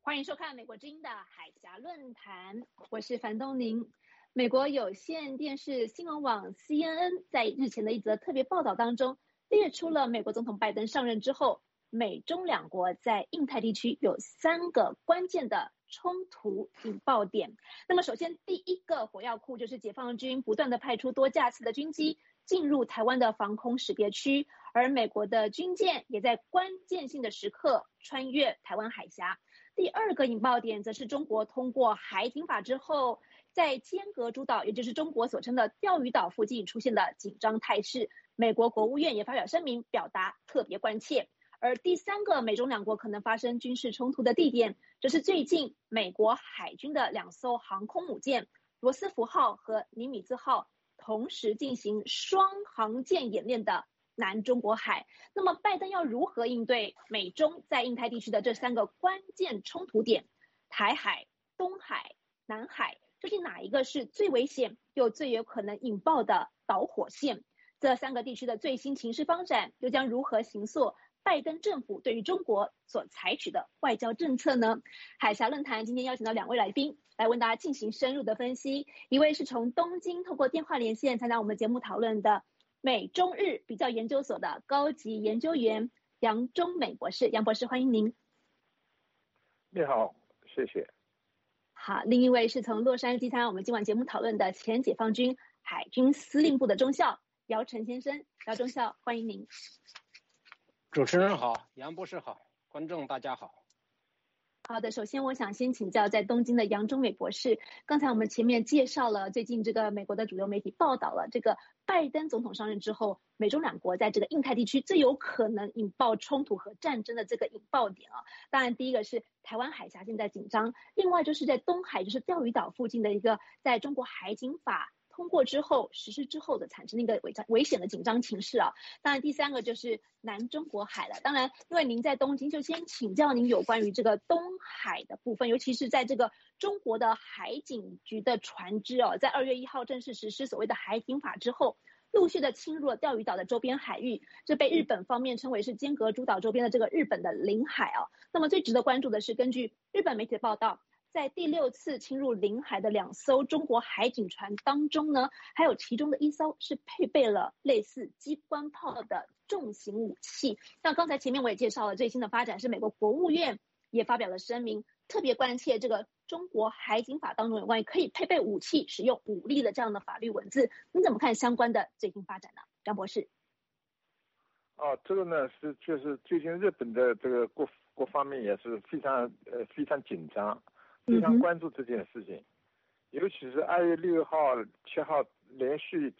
欢迎收看美国之音的海峡论坛，我是樊东宁。美国有线电视新闻网 CNN 在日前的一则特别报道当中，列出了美国总统拜登上任之后，美中两国在印太地区有3个关键的冲突引爆点。那么首先第一个火药库就是解放军不断的派出多架次的军机进入台湾的防空识别区，而美国的军舰也在关键性的时刻穿越台湾海峡。第二个引爆点则是中国通过海警法之后，在尖阁诸岛，也就是中国所称的钓鱼岛附近出现的紧张态势，美国国务院也发表声明表达特别关切。而第3个美中两国可能发生军事冲突的地点，则是最近美国海军的2艘航空母舰罗斯福号和尼米兹号同时进行双航舰演练的南中国海。那么拜登要如何应对美中在印太地区的这3个关键冲突点，台海、东海、南海，究竟哪一个是最危险又最有可能引爆的导火线？这3个地区的最新情势发展又将如何形塑拜登政府对于中国所采取的外交政策呢？海峡论坛今天邀请到2位来宾来为大家进行深入的分析。一位是从东京透过电话连线参加我们节目讨论的美中日比较研究所的高级研究员杨忠美博士。杨博士，欢迎您。 你好，谢谢。 好，另一位是从洛杉矶参加我们今晚节目讨论的前解放军海军司令部的中校姚晨先生。姚中校，欢迎您。 主持人好，杨博士好，观众大家好。 好的，首先我想先请教在东京的杨忠美博士，刚才我们前面介绍了最近这个美国的主流媒体报道了这个拜登总统上任之后，美中两国在这个印太地区最有可能引爆冲突和战争的这个引爆点啊。当然第一个是台湾海峡现在紧张，另外就是在东海，就是钓鱼岛附近的一个在中国海警法通过之后实施之后的产生的一个危险的紧张情势啊。当然第3个就是南中国海了。当然因为您在东京，就先请教您有关于这个东海的部分，尤其是在这个中国的海警局的船只哦，在2月1号正式实施所谓的海警法之后，陆续的侵入了钓鱼岛的周边海域，这被日本方面称为是尖阁诸岛周边的这个日本的领海啊。那么最值得关注的是，根据日本媒体的报道，在第6次侵入领海的2艘中国海警船当中呢，还有其中的1艘是配备了类似机关炮的重型武器。那刚才前面我也介绍了最新的发展是美国国务院也发表了声明，特别关切这个中国海警法当中有关于可以配备武器使用武力的这样的法律文字。你怎么看相关的最新发展呢？张博士。 这个呢就是最近日本的这个各方面也是非常紧张，非常关注这件事情。尤其是2月6号、7号连续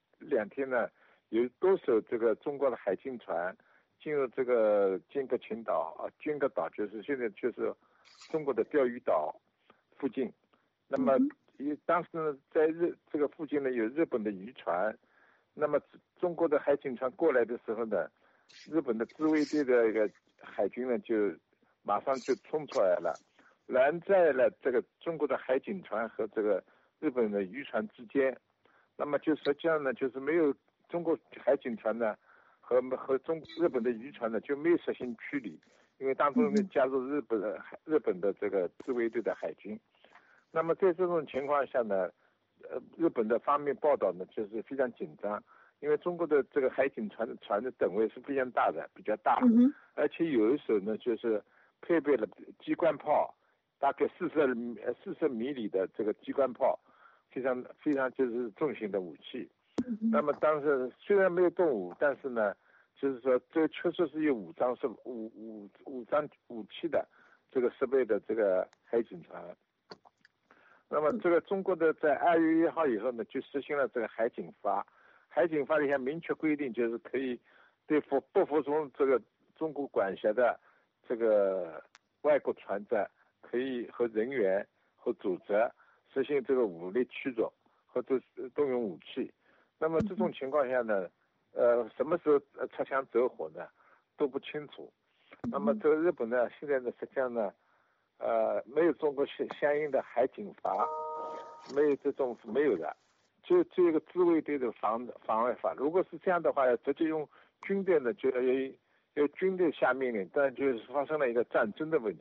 2天呢，有多艘这个中国的海警船进入这个尖阁群岛啊，尖阁岛就是现在就是中国的钓鱼岛附近。那么当时呢，在这个附近呢有日本的渔船，那么中国的海警船过来的时候呢，日本的自卫队的一个海军呢就马上就冲出来了，拦在了这个中国的海警船和这个日本的渔船之间。那么就实际上呢，就是没有中国海警船呢和日本的渔船呢就没有实行驱离，因为当中呢加入日本的这个自卫队的海军。那么在这种情况下呢，日本的方面报道呢就是非常紧张，因为中国的这个海警船的等位是非常大的，比较大，而且有一艘呢就是配备了机关炮，大概40米里的这个机关炮，非常就是重型的武器。那么当时虽然没有动武，但是呢，就是说这确实是有武装武器的这个设备的这个海警船。那么这个中国的在2月1号以后呢，就实行了这个海警法。海警法里面明确规定，就是可以对不服从这个中国管辖的这个外国船只，可以和人员和组织实行这个武力驱逐或者动用武器。那么这种情况下呢，什么时候擦枪走火呢都不清楚。那么这个日本呢，现在呢实际上呢，没有中国相应的海警法，没有的，就有一个自卫队的防卫法。如果是这样的话，要直接用军队呢，就要军队下命令，但就是发生了一个战争的问题。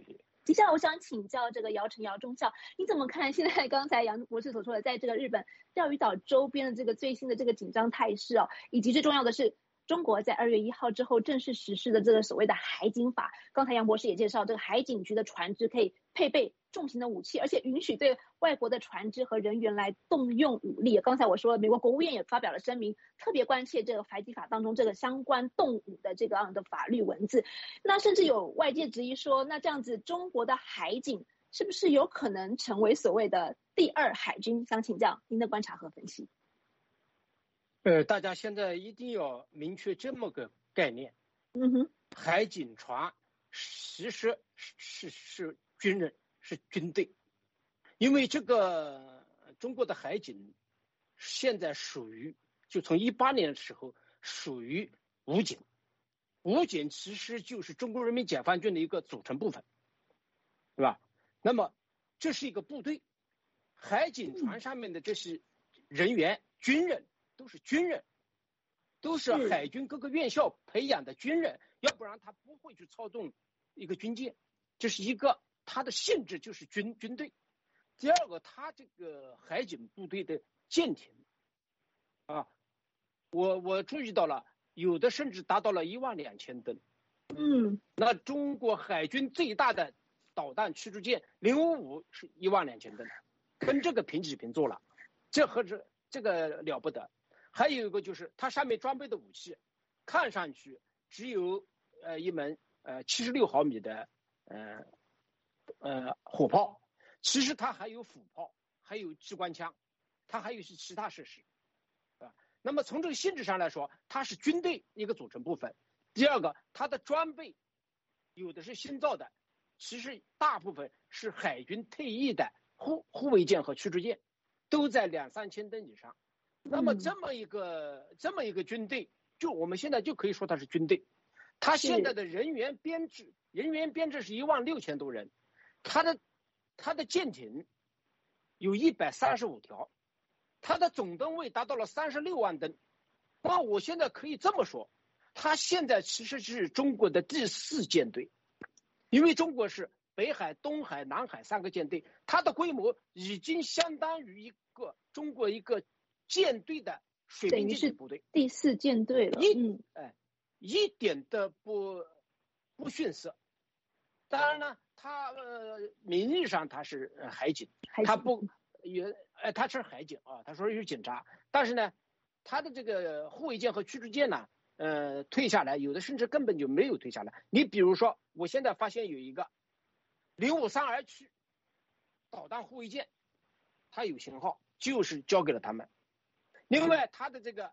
接下来我想请教这个姚中校，你怎么看现在刚才杨博士所说的，在这个日本钓鱼岛周边的这个最新的这个紧张态势哦，以及最重要的是，中国在2月1号之后正式实施的这个所谓的海警法。刚才杨博士也介绍，这个海警局的船只可以配备重型的武器，而且允许对外国的船只和人员来动用武力。刚才我说了，美国国务院也发表了声明，特别关切这个海警法当中这个相关动武的这个样的法律文字。那甚至有外界质疑说，那这样子中国的海警是不是有可能成为所谓的第2海军？想请教您的观察和分析。 大家现在一定要明确这么个概念。海警船其实是军人，是军队。因为这个中国的海警现在属于，就从18年的时候属于武警。武警其实就是中国人民解放军的一个组成部分，对吧？那么这是一个部队，海警船上面的这些人员，军人都是军人，都是海军各个院校培养的军人，要不然他不会去操纵一个军舰。这是一个，它的性质就是军队。第二个，它这个海警部队的舰艇啊，我注意到了，有的甚至达到了12000吨。那中国海军最大的导弹驱逐舰055是12000吨，跟这个平起平坐了，这个了不得。还有一个就是它上面装备的武器，看上去只有一门76毫米的火炮，其实它还有斧炮，还有机关枪，它还有些其他设施。那么从这个性质上来说，它是军队一个组成部分。第二个，它的装备有的是新造的，其实大部分是海军退役的护卫舰和驱逐舰，都在2-3千吨以上。那么这么一个军队，就我们现在就可以说它是军队。它现在的人员编制是16000多人，它的舰艇有135条，它的总吨位达到了36万吨。那我现在可以这么说，它现在其实是中国的第4舰队，因为中国是北海、东海、南海3个舰队，它的规模已经相当于中国一个舰队的水兵舰队部队， 第4舰队了。 一点都不逊色。当然呢，它名义上它是海警，他是海警啊，他说是警察，但是呢，他的这个护卫舰和驱逐舰呢，退下来，有的甚至根本就没有退下来。你比如说，我现在发现有一个053R区导弹护卫舰，它有型号，就是交给了他们。另外，它的这个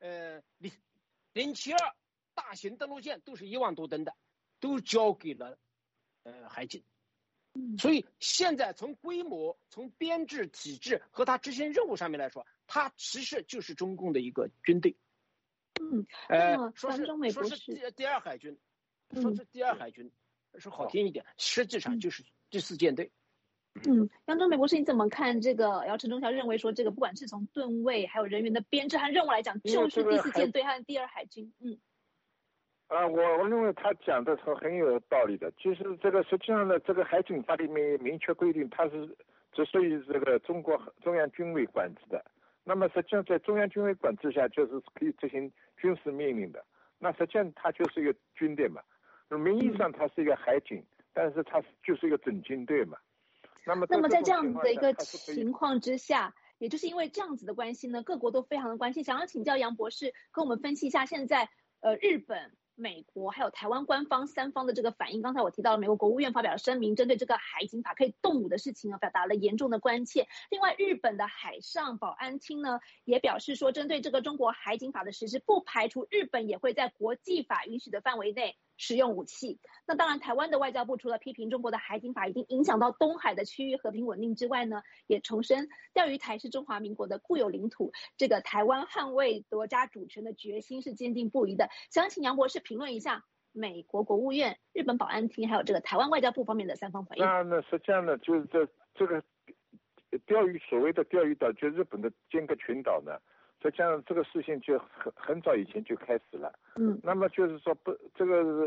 072大型登陆舰都是1万多吨的，都交给了海警。所以现在从规模、从编制体制和它执行任务上面来说，它其实就是中共的一个军队。说是第2海军，说是第2海军，说好听一点，实际上就是第4舰队。 杨中美博士，你怎么看这个？姚中校认为说，这个不管是从吨位还有人员的编制和任务来讲，就是第4舰队和第2海军。 我认为他讲的是很有道理的。其实这个实际上呢，这个海警法里面明确规定，它是只属于这个中国中央军委管制的。那么实际上在中央军委管制下，就是可以执行军事命令的。那实际上它就是一个军队嘛，名义上它是一个海警，但是它就是一个准军队嘛。那么在这样的一个情况之下，也就是因为这样子的关系呢，各国都非常的关心。想要请教杨博士跟我们分析一下现在日本、美国还有台湾官方3方的这个反应。刚才我提到了美国国务院发表了声明，针对这个海警法可以动武的事情表达了严重的关切。另外，日本的海上保安厅呢也表示说，针对这个中国海警法的实施，不排除日本也会在国际法允许的范围内使用武器。那当然，台湾的外交部除了批评中国的海警法已经影响到东海的区域和平稳定之外呢，也重申钓鱼台是中华民国的固有领土，这个台湾捍卫国家主权的决心是坚定不移的。想请杨博士评论一下美国国务院、日本保安厅还有这个台湾外交部方面的3方反应。 那实际上呢，就是这个所谓的钓鱼岛，就日本的尖阁群岛呢，实际上这个事情就很早以前就开始了。那么就是说这个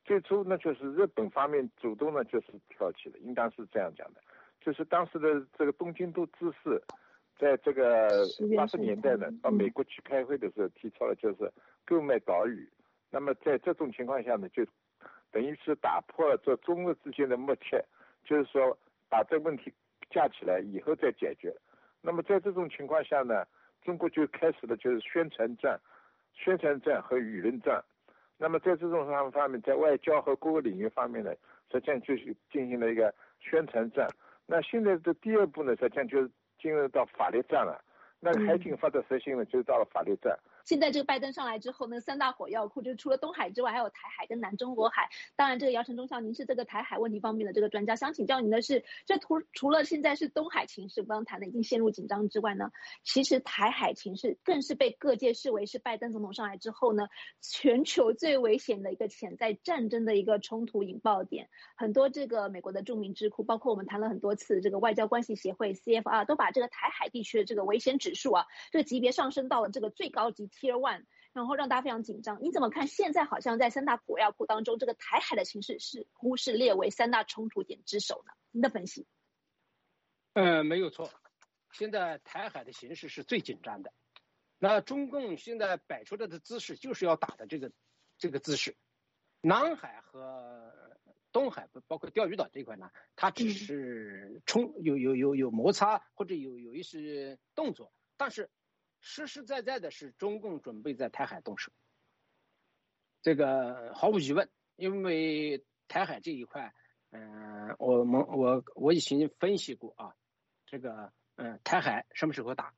最初呢就是日本方面主动呢就是挑起的，应当是这样讲的，就是当时的这个东京都知事在这个80年代呢到美国去开会的时候提出了就是购买岛屿，那么在这种情况下呢就等于是打破了这中日之间的默契，就是说把这个问题架起来以后再解决。那么在这种情况下呢，中国就开始了就是宣传战和舆论战。那么在这种方面，在外交和各个领域方面呢，实际上就是进行了一个宣传战。那现在的第二步呢，实际上就是进入到法律战了。那个海警法的实行呢，就到了法律战。 现在这个拜登上来之后呢，3大火药库就是除了东海之外，还有台海跟南中国海。当然，这个姚晨中校，您是这个台海问题方面的这个专家，想请教您的是，这除了现在是东海情势，刚刚谈的已经陷入紧张之外呢，其实台海情势更是被各界视为是拜登总统上来之后呢，全球最危险的一个潜在战争的一个冲突引爆点。很多这个美国的著名智库，包括我们谈了很多次这个外交关系协会 CFR， 都把这个台海地区的这个危险指数这个级别上升到了这个最高级 Tier 1，然后让大家非常紧张。你怎么看现在好像在3大火药库当中，这个台海的情势似乎是列为3大冲突点之首呢？您的分析？ 没有错，现在台海的形势是最紧张的。那中共现在摆出来的姿势就是要打的这个姿势。南海和东海包括钓鱼岛这块呢，它只是有摩擦或者有一些动作，但是实实在在的是中共准备在台海动手，这个毫无疑问。因为台海这一块，我已经分析过这个台海什么时候打，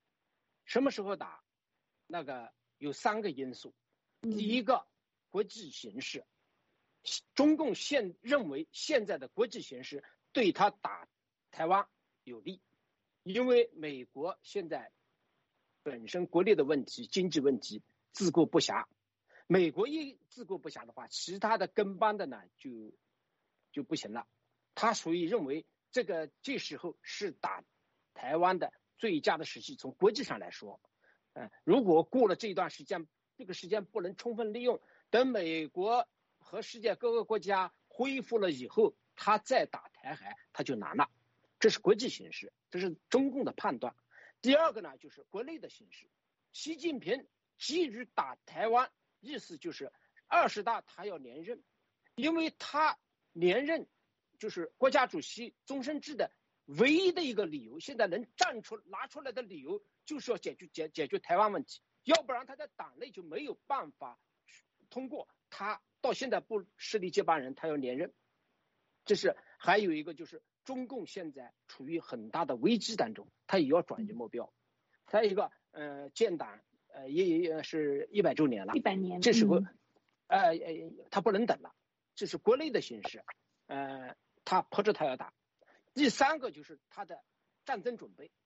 那个有3个因素。第一个，国际形势，中共认为现在的国际形势对他打台湾有利，因为美国现在本身国内的问题，经济问题自顾不暇，美国一自顾不暇的话，其他的跟班的呢就不行了。他所以认为这时候是打台湾的最佳的时机。从国际上来说，如果过了这段时间，这个时间不能充分利用，等美国和世界各个国家恢复了以后，他再打台海他就难了。这是国际形势，这是中共的判断。第二个呢，就是国内的形势。习近平急于打台湾，意思就是20大他要连任，因为他连任就是国家主席终身制的唯一的一个理由，现在能拿出来的理由就是要解决台湾问题，要不然他在党内就没有办法通过。他到现在不设立接班人，他要连任。这是还有一个就是中共现在处于很大的危机当中，他也要转移目标。还有一个建党也是100周年了 ，100年， 这时候他不能等了，这是国内的形势，他迫着他要打。第3个就是他的战争准备。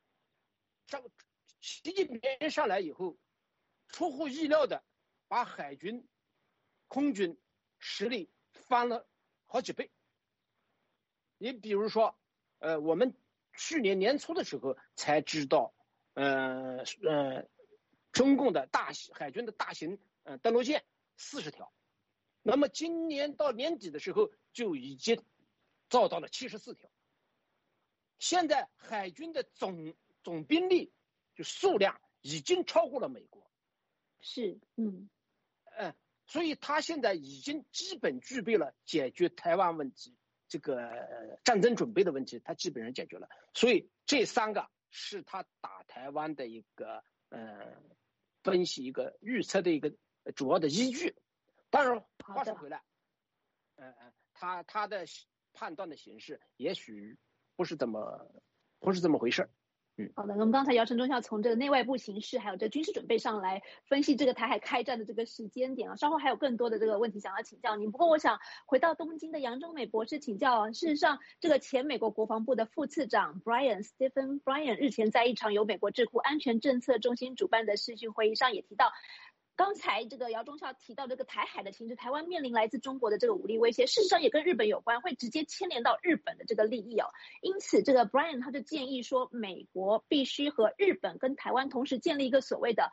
习近平上来以后，出乎意料的把海军、空军实力翻了好几倍。你比如说，我们去年年初的时候才知道，中共的海军的大型登陆舰40条，那么今年到年底的时候就已经造到了74条。现在海军的总兵力就数量已经超过了美国。 是， 所以他现在已经基本具备了解决台湾问题，这个战争准备的问题，他基本上解决了。所以这3个是他打台湾的一个分析、一个预测的一个主要的依据。当然，话说回来，他的判断的形式也许不是这么回事。 好的，我们刚才姚晨中校从这个内外部形势还有这军事准备上来分析这个台海开战的这个时间点稍后还有更多的这个问题想要请教您。不过我想回到东京的杨忠美博士请教事实上这个前美国国防部的副次长 Stephen Bryan 日前在一场由美国智库安全政策中心主办的视讯会议上也提到，刚才这个姚中校提到这个台海的形势，台湾面临来自中国的这个武力威胁，事实上也跟日本有关，会直接牵连到日本的这个利益因此这个 Bryan 他就建议说，美国必须和日本跟台湾同时建立一个所谓的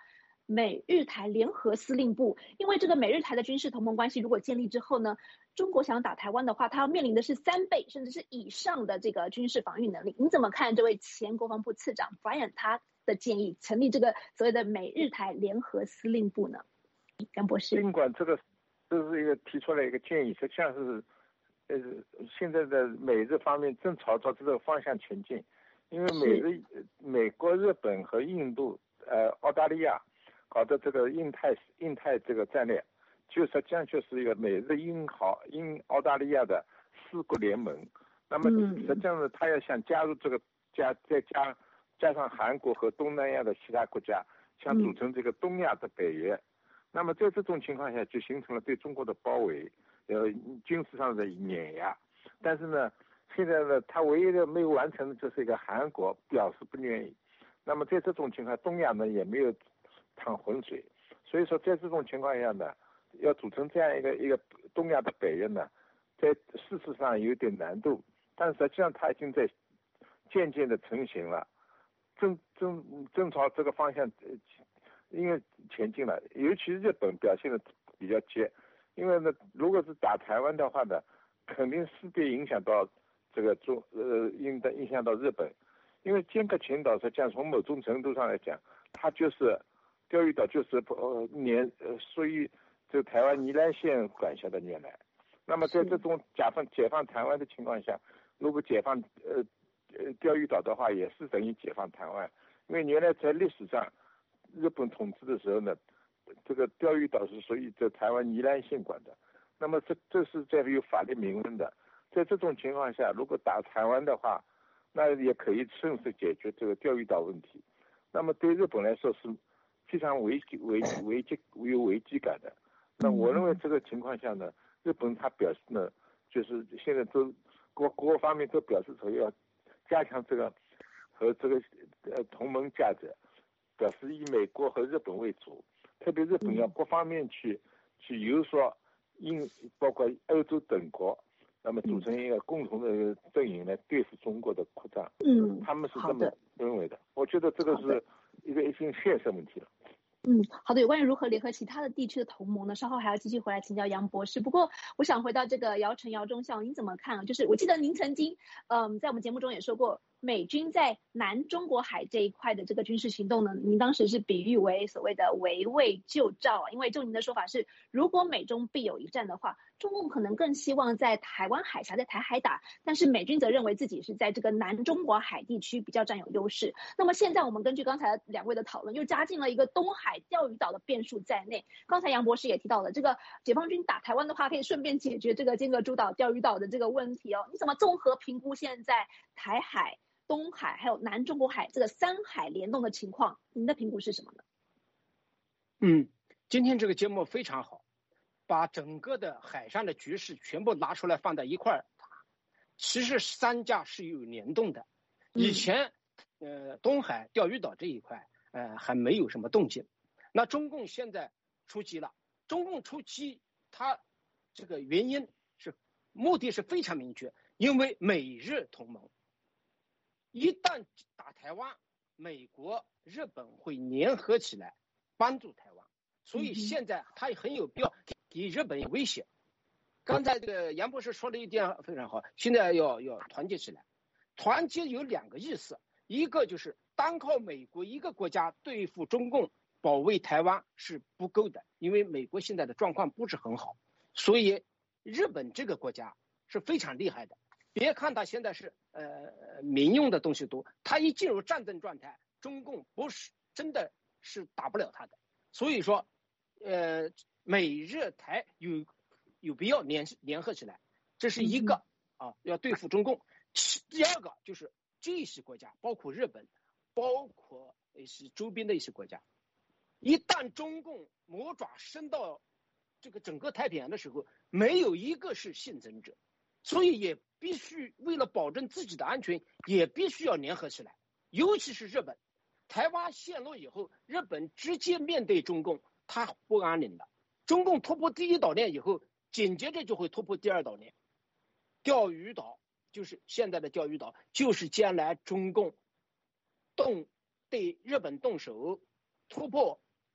美日台联合司令部。因为这个美日台的军事同盟关系如果建立之后呢，中国想打台湾的话，它要面临的是3倍甚至是以上的这个军事防御能力。你怎么看这位前国防部次长 Brian 他的建议，成立这个所谓的美日台联合司令部呢？杨博士。 尽管这是一个提出来一个建议，实际上是现在的美日方面正朝着这个方向前进，因为美国、日本和印度、澳大利亚搞的这个印太这个战略，就实际上就是一个美日英澳大利亚的4国联盟。那么实际上呢，他要想加入这个再加上韩国和东南亚的其他国家，想组成这个东亚的北约。那么在这种情况下，就形成了对中国的包围，军事上的碾压。但是呢，现在呢，他唯一的没有完成的就是一个韩国表示不愿意。那么在这种情况，东亚呢也没有淌浑水。所以说，在这种情况下呢，要组成这样一个东亚的北约呢，在事实上有点难度，但实际上它已经在渐渐的成型了，正朝这个方向因为前进了。尤其日本表现的比较急，因为呢，如果是打台湾的话呢，肯定势必影响到这个影响到日本，因为尖阁群岛实际上从某种程度上来讲，它就是钓鱼岛，就是属于这个台湾宜兰县管辖的原来。那么在这种解放台湾的情况下，如果解放钓鱼岛的话，也是等于解放台湾，因为原来在历史上日本统治的时候呢，这个钓鱼岛是属于这台湾宜兰县管的。那么这是在有法律明文的。在这种情况下，如果打台湾的话，那也可以顺势解决这个钓鱼岛问题。那么对日本来说是非常有危机感的。那我认为这个情况下呢，日本他表示呢，就是现在都各方面都表示说要加强这个和这个同盟价值，表示以美国和日本为主，特别日本要各方面去游说包括欧洲等国，那么组成一个共同的阵营来对付中国的扩张。他们是这么认为的。我觉得这个是一个现实问题了。 好的，有关于如何联合其他的地区的同盟呢，稍后还要继续回来请教杨博士。不过我想回到这个姚中校，您怎么看啊？就是我记得您曾经在我们节目中也说过，美军在南中国海这一块的这个军事行动呢，您当时是比喻为所谓的围魏救赵，因为就您的说法是，如果美中必有一战的话，中共可能更希望在台湾海峡在台海打，但是美军则认为自己是在这个南中国海地区比较占有优势。那么现在我们根据刚才2位的讨论，又加进了一个东海钓鱼岛的变数在内。刚才杨博士也提到了，这个解放军打台湾的话，可以顺便解决这个尖阁诸岛、钓鱼岛的这个问题哦。你怎么综合评估现在台海、东海还有南中国海这个3海联动的情况？您的评估是什么呢？ 今天这个节目非常好，把整个的海上的局势全部拿出来放在一块儿。其实3家是有联动的。以前东海钓鱼岛这一块还没有什么动静。那中共现在出击了。中共出击，它这个原因目的是非常明确，因为美日同盟一旦打台湾，美国、日本会联合起来帮助台湾，所以现在它也很有必要给日本威胁。刚才这个杨博士说了一点非常好，现在要团结起来。团结有2个意思，一个就是单靠美国一个国家对付中共保卫台湾是不够的，因为美国现在的状况不是很好，所以日本这个国家是非常厉害的。别看他现在是民用的东西多，他一进入战争状态，中共不是真的是打不了他的。所以说美日台有必要联合起来，这是一个要对付中共。第2个就是这些国家，包括日本，包括是周边的一些国家，一旦中共魔爪伸到这个整个太平洋的时候，没有一个是幸存者，所以也必须为了保证自己的安全，也必须要联合起来。尤其是日本，台湾陷落以后，日本直接面对中共，他不安宁的。中共突破第1岛链以后，紧接着就会突破第2岛链。钓鱼岛就是现在的钓鱼岛，就是将来中共对日本动手突破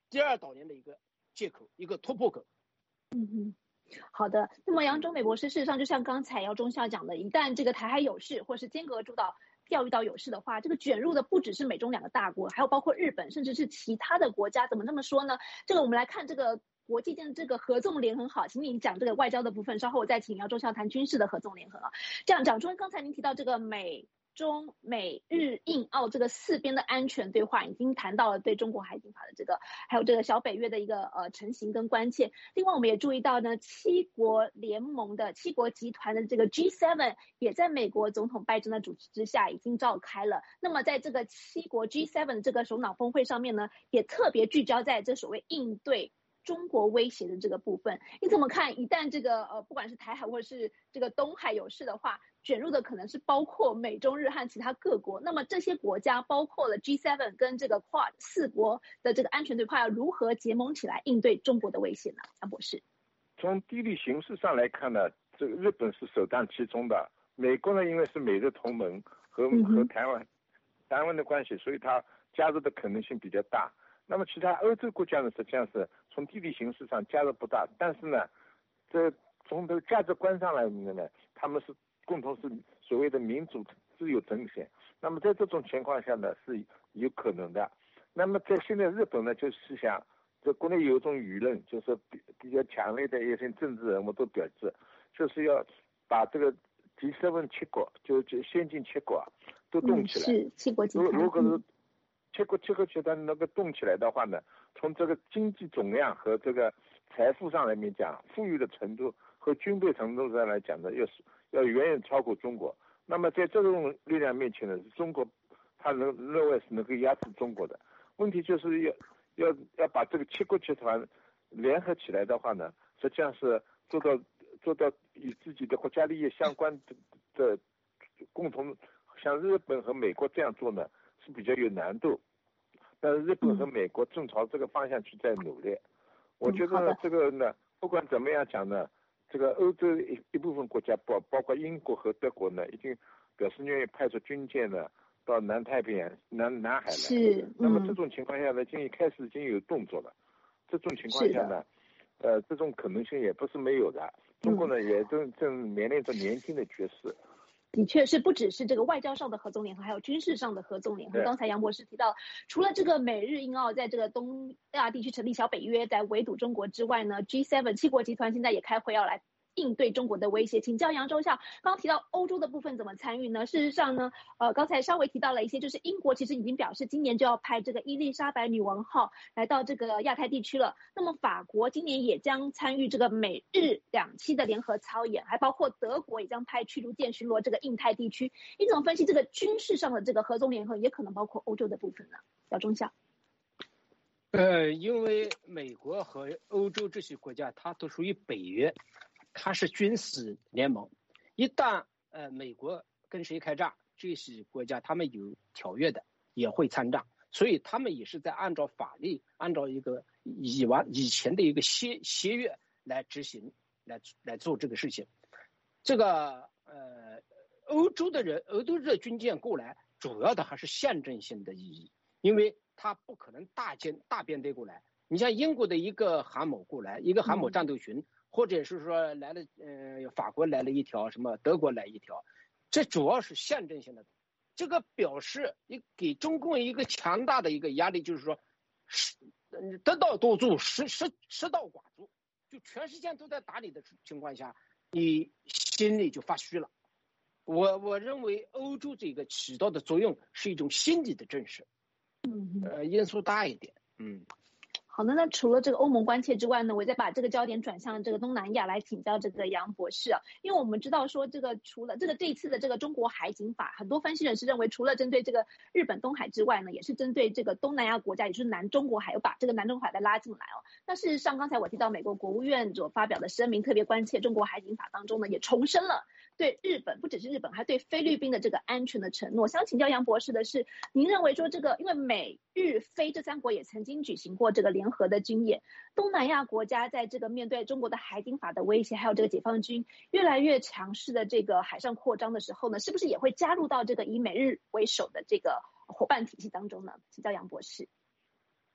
第二岛链的一个借口，一个突破口。 好的。那么杨忠美博士，事实上就像刚才姚中校讲的，一旦这个台海有事，或是尖阁诸岛、钓鱼岛有事的话，这个卷入的不只是美中两个大国，还有包括日本，甚至是其他的国家。怎么这么说呢？这个我们来看这个国际间这个合纵连横。好，请你讲这个外交的部分，稍后我再请姚中校谈军事的合纵连横啊。这样讲，刚才您提到这个中美日印澳这个4边的安全对话，已经谈到了对中国海警法的这个，还有这个小北约的一个成型跟关切。另外我们也注意到呢，7国联盟的7国集团的这个 G7 也在美国总统拜登的主持之下已经召开了。那么在这个7国 G7 的这个首脑峰会上面呢，也特别聚焦在这所谓应对中国威胁的这个部分。你怎么看？一旦这个不管是台海或者是这个东海有事的话，卷入的可能是包括美中日和其他各国。那么这些国家包括了 G7 跟这个 Quad 4国的这个安全对话，要如何结盟起来应对中国的威胁呢？杨博士， 从地理形势上来看呢，这个日本是首当其冲的。美国呢，因为是美日同盟和台湾的关系，所以它加入的可能性比较大。那么其他欧洲国家呢，实际上是从地理形势上加入不大，但是呢，这从这个价值观上来呢，他们是共同是所谓的民主自由呈现。那么在这种情况下呢，是有可能的。那么在现在日本呢，就是想，这国内有一种舆论，就是比较强烈的一些政治人物都表示，就是要把这个G7 7国，就先进7国都动起来。 是7国集团。 如果是7国集团能够动起来的话呢，从这个经济总量和这个财富上来面讲，富裕的程度和军备程度上来讲呢，要远远超过中国。那么在这种力量面前呢，中国他认为是能够压制中国的。问题就是要把这个7国集团联合起来的话呢，实际上是做到与自己的国家利益相关的共同，像日本和美国这样做呢是比较有难度。但是日本和美国正朝这个方向去在努力。我觉得这个呢，不管怎么样讲呢，这个欧洲一部分国家包括英国和德国呢，已经表示愿意派出军舰呢到南太平洋、南海来。 是。 那么这种情况下呢，开始已经有动作了。这种情况下呢，这种可能性也不是没有的。中国呢也正面临着年轻的局势。 的确是不只是这个外交上的合纵连横，还有军事上的合纵连横。刚才杨博士提到，除了这个美日印澳在这个东亚地区成立小北约在围堵中国之外呢， G7 7国集团现在也开会要来应对中国的威胁。请教杨中校，刚刚提到欧洲的部分怎么参与呢？事实上呢，刚才稍微提到了一些，就是英国其实已经表示今年就要派这个伊丽莎白女王号来到这个亚太地区了。那么法国今年也将参与这个美日2栖的联合操演，还包括德国也将派驱逐舰巡逻这个印太地区。你怎么分析这个军事上的这个合纵连横，也可能包括欧洲的部分呢？姚中校。 因为美国和欧洲这些国家，它都属于北约。它是军事联盟，一旦美国跟谁开战，这些国家他们有条约的也会参战，所以他们也是在按照法律，按照一个以前的一个协约来执行，来做这个事情。这个欧洲的军舰过来，主要的还是象征性的意义，因为它不可能大编队过来。你像英国的一个航母过来，一个航母战斗群。或者是说来了，法国来了一条，什么德国来一条，这主要是象征性的。这个表示给中共一个强大的一个压力，就是说，得道多助，失道寡助，就全世界都在打你的情况下，你心里就发虚了。我认为欧洲这个起到的作用是一种心理的震慑，因素大一点， 好的，那除了这个欧盟关切之外呢，我再把这个焦点转向这个东南亚来请教这个杨博士啊，因为我们知道说这个除了这一次的这个中国海警法，很多分析人士认为除了针对这个日本东海之外呢，也是针对这个东南亚国家，也就是南中国海，有把这个南中国海再拉进来哦。那事实上刚才我提到美国国务院所发表的声明，特别关切中国海警法当中呢，也重申了对日本，不只是日本，还对菲律宾的这个安全的承诺。想请教杨博士的是，您认为说这个因为美日菲这3国也曾经举行过这个联合的军演，东南亚国家在这个面对中国的海警法的威胁，还有这个解放军越来越强势的这个海上扩张的时候呢，是不是也会加入到这个以美日为首的这个伙伴体系当中呢？请教杨博士。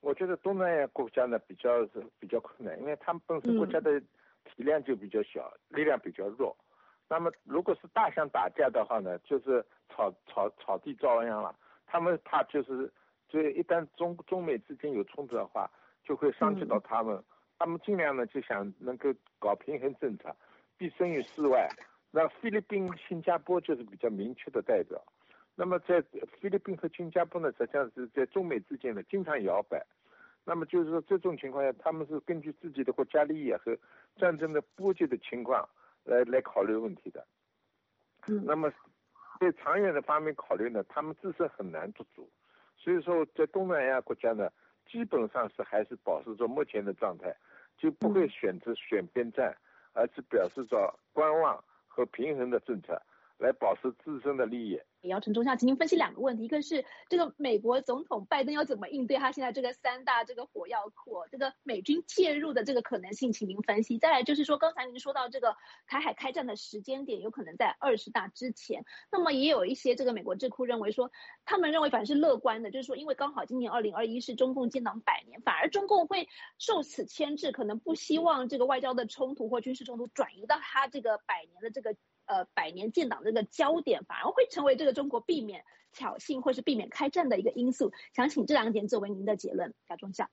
我觉得东南亚国家呢比较困难，因为他们本身国家的体量就比较小，力量比较弱。那么如果是大象打架的话呢，就是草地遭殃了。他们怕就一旦中美之间有冲突的话，就会伤及到他们。他们尽量呢就想能够搞平衡政策，必生于事外。那菲律宾、新加坡就是比较明确的代表。那么在菲律宾和新加坡呢，实际上是在中美之间呢经常摇摆。那么就是说这种情况下，他们是根据自己的国家利益和战争的波及的情况来考虑问题的。那么在长远的方面考虑呢，他们自身很难做主。所以说在东南亚国家呢，基本上是还是保持着目前的状态，就不会选边站，而是表示着观望和平衡的政策，来保持自身的利益。 姚晨中校，请您分析2个问题，一个是这个美国总统拜登要怎么应对他现在这个3大这个火药库，这个美军介入的这个可能性，请您分析。再来就是说，刚才您说到这个台海开战的时间点有可能在20大之前，那么也有一些这个美国智库认为说，他们认为反而是乐观的，就是说因为刚好今年2021是中共建党100年，反而中共会受此牵制，可能不希望这个外交的冲突或军事冲突转移到他这个100年的这个100年建党这个焦点，反而会成为这个中国避免挑衅或是避免开战的一个因素。想请这2点作为您的结论，姚中校。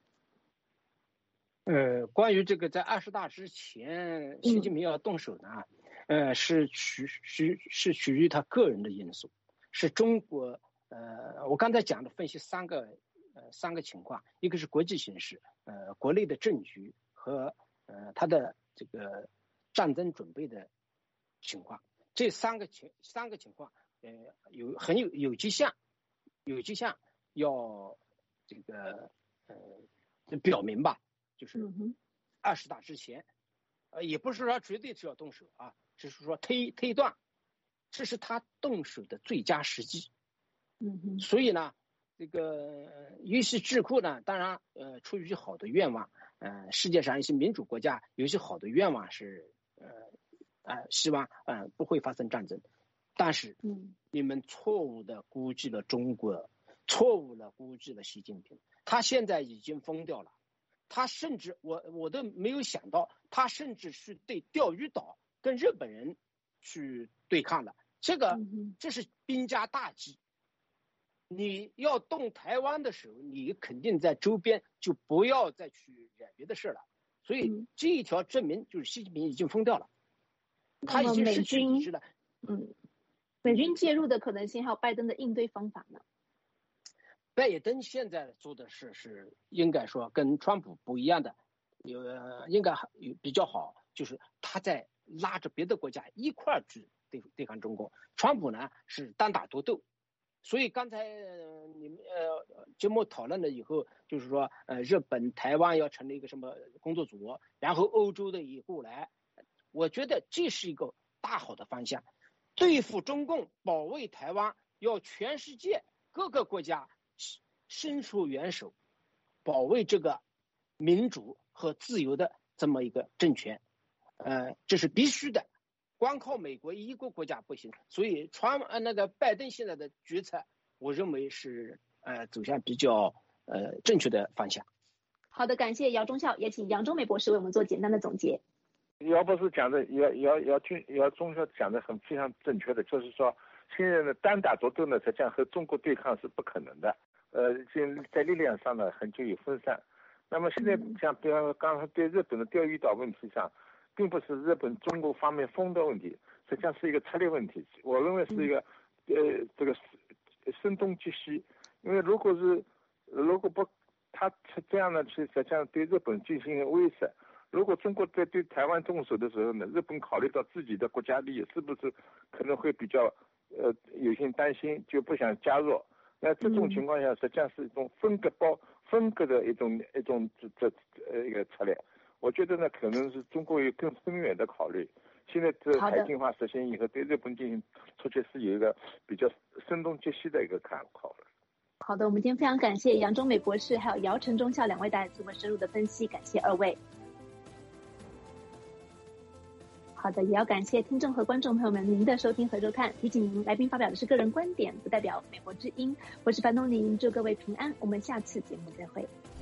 关于这个在20大之前，习近平要动手呢，是取于他个人的因素，是中国我刚才讲的分析3个情况，一个是国际形势，国内的政局和他的这个战争准备的情况，这三个情况，有迹象要这个表明吧，就是20大之前，也不是说绝对是要动手啊，只是说推断，这是他动手的最佳时机。所以呢，这个于是智库呢，当然出于好的愿望，世界上一些民主国家有一些好的愿望是希望不会发生战争，但是你们错误的估计了中国，错误的估计了习近平，他现在已经疯掉了，他甚至我都没有想到，他甚至是对钓鱼岛跟日本人去对抗了，这是兵家大忌。你要动台湾的时候，你肯定在周边就不要再去惹别的事了。所以这一条证明就是习近平已经疯掉了，他已经失去理智了。 美军介入的可能性还有拜登的应对方法呢？ 拜登现在做的事是应该说跟川普不一样的，应该比较好，就是他在拉着别的国家一块儿去对抗中共。川普呢是单打独斗。所以刚才你们节目讨论了以后，就是说日本、台湾要成立一个什么工作组，然后欧洲的也过来，我觉得这是一个大好的方向。对付中共、保卫台湾，要全世界各个国家伸出援手，保卫这个民主和自由的这么一个政权，这是必须的。光靠美国一个国家不行，所以拜登现在的决策，我认为是走向比较正确的方向。 好的，感谢姚中校，也请杨忠美博士为我们做简单的总结。 姚博士讲的姚中校讲的非常正确的，就是说现在的单打独斗呢，实际上和中国对抗是不可能的，在力量上呢很就有分散。那么现在像比方说刚才对日本的钓鱼岛问题上，并不是日本中国方面封的问题，实际上是一个策略问题。我认为是一个这个声东击西，因为如果不他这样呢，实际上对日本进行威慑。如果中国在对台湾动手的时候呢，日本考虑到自己的国家利益，是不是可能会比较有些担心，就不想加入？那这种情况下，实际上是一种分割的一种一个策略。我觉得呢，可能是中国有更深远的考虑。现在这海警法实行以后，对日本进行出去是有一个比较声东击西的一个考虑。 好的，我们今天非常感谢杨忠美博士还有姚晨中校2位带来这么深入的分析，感谢2位。好的，也要感谢听众和观众朋友们您的收听和收看。提醒您，来宾发表的是个人观点，不代表美国之音。我是樊东林，祝各位平安，我们下次节目再会。